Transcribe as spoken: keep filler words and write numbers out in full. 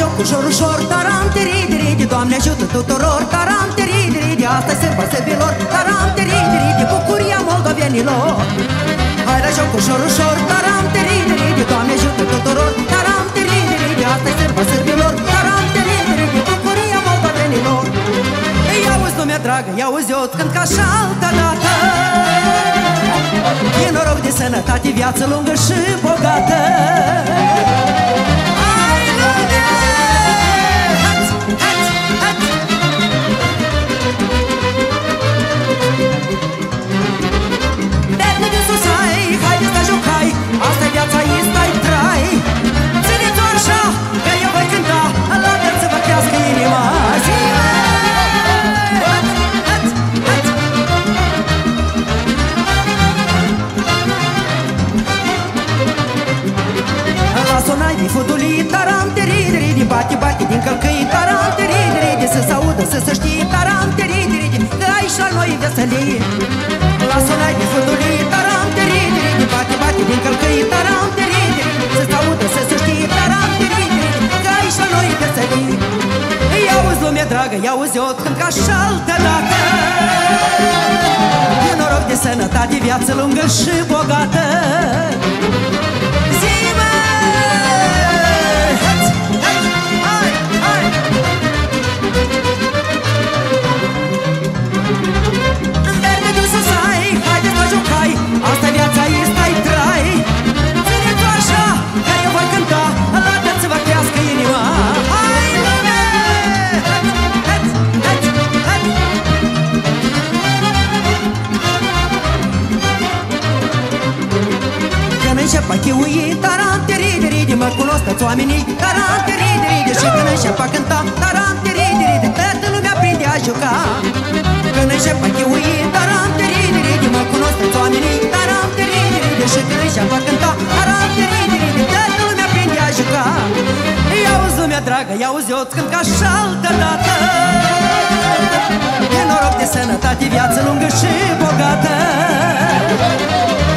joc ușor, ușor, taram, tiri-diri, Doamne ajută tuturor, taram, tiri-diri, asta-i sârba sârbilor, taram, tiri-diri, bucuria moldovenilor. Hai la joc ușor, ușor, taram, tiri-diri, Doamne ajută tuturor, taram, tiri-diri, asta-i sârba sârbilor, taram, tiri-diri, bucuria moldovenilor. Ia-uzi, lumea dragă, ia-uzi, eu-ți cânt ca și altă dată. E noroc de sănătate, viață lungă și bogată. Hai, lumea! Hați, hați, hați! Mergi de sus, hai, haide să jucai, asta-i viața, ăsta-i trai. Ține-ți-o așa, că eu voi cânta, la viață vă crească inima. Zile! Sonai din fudulii, taram, tiri-diri, bate, bate din călcâi, taram, tiri-diri, să se audă, să se știe, taram, tiri-diri, că aici la noi veselii. La sonai din fudulii, taram, tiri-diri, bate, bate din călcâi, taram, tiri-diri, să se audă, să se știe, taram, tiri-diri, că aici la noi veselii. Ia-uzi, lume dragă, ia-uzi, eu cânt ca și altă dată. E noroc de sănătate, viață lungă și bogată. Asta-i viața, ăsta-i trai. Ține-ți-o așa, că eu voi cânta, la viață vă crească inima. Hai, lume! Hați, hați, hați! Când înceapă chiuii, taram, tiri-diri, mă cunosc toți oamenii, taram, tiri-diri, și când înceapă cânta, taram, tiri-diri, toată lumea prinde a juca. Când înceapă chiuii, taram, tiri-diri, mă cunosc toți oamenii, taram, tiri-diri, și când înceapă cânta, taram, tiri-diri, toată lumea prinde a juca. Ia-uzi, lumea dragă, ia-uzi, eu-ți cânt ca și altă dată. E noroc de sănătate, viață lungă și bogată.